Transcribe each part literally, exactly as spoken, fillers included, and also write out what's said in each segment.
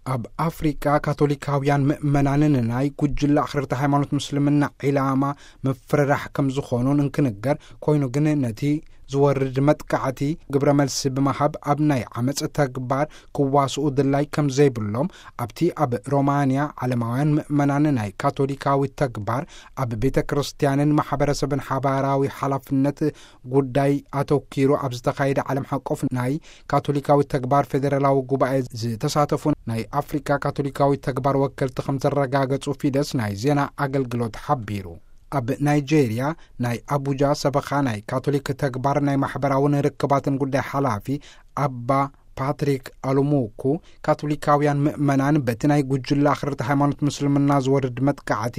ኣብ ኣፍሪካ ካቶሊካውያን ምእመናንን ናይ ጉጅለ ኣኽርርቲ ሃይማኖት ምስልምና ዒላማ መፍረራሕ ከም ዝኾኑን እንክንገር ኮይኑ ግን ነቲ ዝወርድ መጥቃዕቲ ግብረ መልሲ ብምሃብ ኣብ ናይ ዓመፅ ተግባር ክዋስኡ ድላይ ከም ዘይብሎም ኣብቲ ኣብ ሮማንያ ዓለማውያን ምእመናን ናይ ካቶሊካዊ ተግባር ኣብ ቤተ ክርስቲያንን ማሕበረሰብን ሓባራዊ ሓላፍነት ጉዳይ ኣተኪሩ ኣብ ዝተኻየደ ዓለም ሓቆፍ ናይ ካቶሊካዊ ተግባር ፌደራላዊ ጉባኤ ዝተሳተፉ ናይ ኣፍሪካ ካቶሊካዊ ተግባር ወከልቲ ከም ዘረጋገጹ ፊደስ ናይ ዜና ኣገልግሎት ሓቢሩ። ኣብ ናይጄርያ ናይ ኣቡጃ ሰበኻ ናይ ካቶሊክ ተግባር ናይ ማሕበራውን ርክባትን ጉዳይ ሓላፊ ኣባ ፓትሪክ ኣሉሙኩ ካቶሊካውያን ምእመናን በቲ ናይ ጉጅለ ኣኽርርቲ ሃይማኖት ምስልምና ዝወርድ መጥቃዕቲ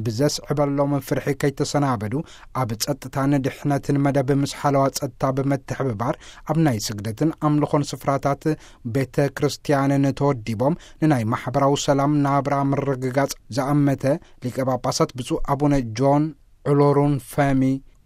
ብዘስዕበሎም ፍርሒ ከይተሰናበዱ ኣብ ጸጥታን ድሕነትን መደብ ምስ ሓለዋ ጸጥታ ብምትሕብባር ኣብ ናይ ስግደትን ኣምልኾን ስፍራታት ቤተ ክርስቲያንን ተወዲቦም ንናይ ማሕበራዊ ሰላም ናብራ ምርግጋጽ ዝኣመተ ሊቀ ጳጳሳት ብፁዕ ኣቡነ ጆን ዕሎሩን ፈሚ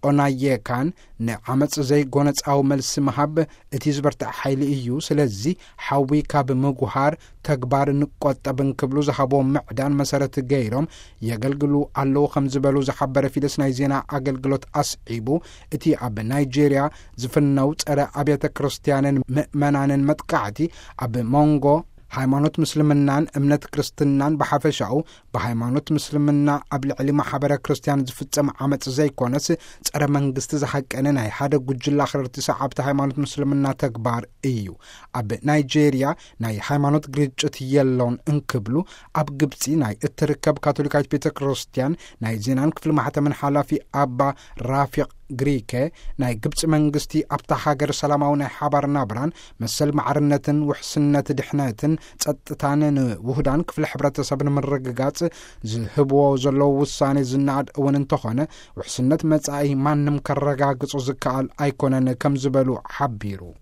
ኦናየካን ንዓመፅ ዘይጎነፃዊ መልሲ መሃብ እቲ ዝበርትዕ ሓይሊ እዩ፣ ስለዚ ሓዊ ካብ ምጉሃር ተግባር ንቆጠብን ክብሉ ዝሃቦም ምዕዳን መሰረት ገይሮም የገልግሉ ኣለዉ ከም ዝበሉ ዝሓበረ ፊደስ ናይ ዜና ኣገልግሎት ኣስዒቡ እቲ ኣብ ናይጄርያ ዝፍነው ጸረ ኣብያተ ክርስቲያንን ምእመናንን መጥቃዕቲ ኣብ ሞንጎ ሃይማኖት ምስልምናን እምነት ክርስትናን ብሓፈሻኡ ብሃይማኖት ምስልምና ኣብ ልዕሊ ማሕበረ ክርስቲያን ዝፍጸም ዓመፅ ዘይኮነስ ጸረ መንግስቲ ዝሓቀነ ናይ ሓደ ጉጅለ ኣኽርርቲ ሰዓብቲ ሃይማኖት ምስልምና ተግባር እዩ። ኣብ ናይጄርያ ናይ ሃይማኖት ግጭት የለውን እንክብሉ ኣብ ግብፂ ናይ እትርከብ ካቶሊካዊት ቤተ ክርስቲያን ናይ ዜናን ክፍሊ ማሕተምን ሓላፊ ኣባ ራፊቅ ግሪከ ናይ ግብፂ መንግስቲ ኣብታ ሃገር ሰላማዊ ናይ ሓባር ናብራን መሰል ማዕርነትን ውሕስነት ድሕነትን ጸጥታን ንውህዳን ክፍሊ ሕብረተሰብን ምርግጋጽ ዝህብዎ ዘለዉ ውሳኔ ዝናድ እውን እንተኾነ ውሕስነት መጻኢ ማንም ከረጋግጹ ዝከኣል ኣይኮነን ከም ዝበሉ ሓቢሩ።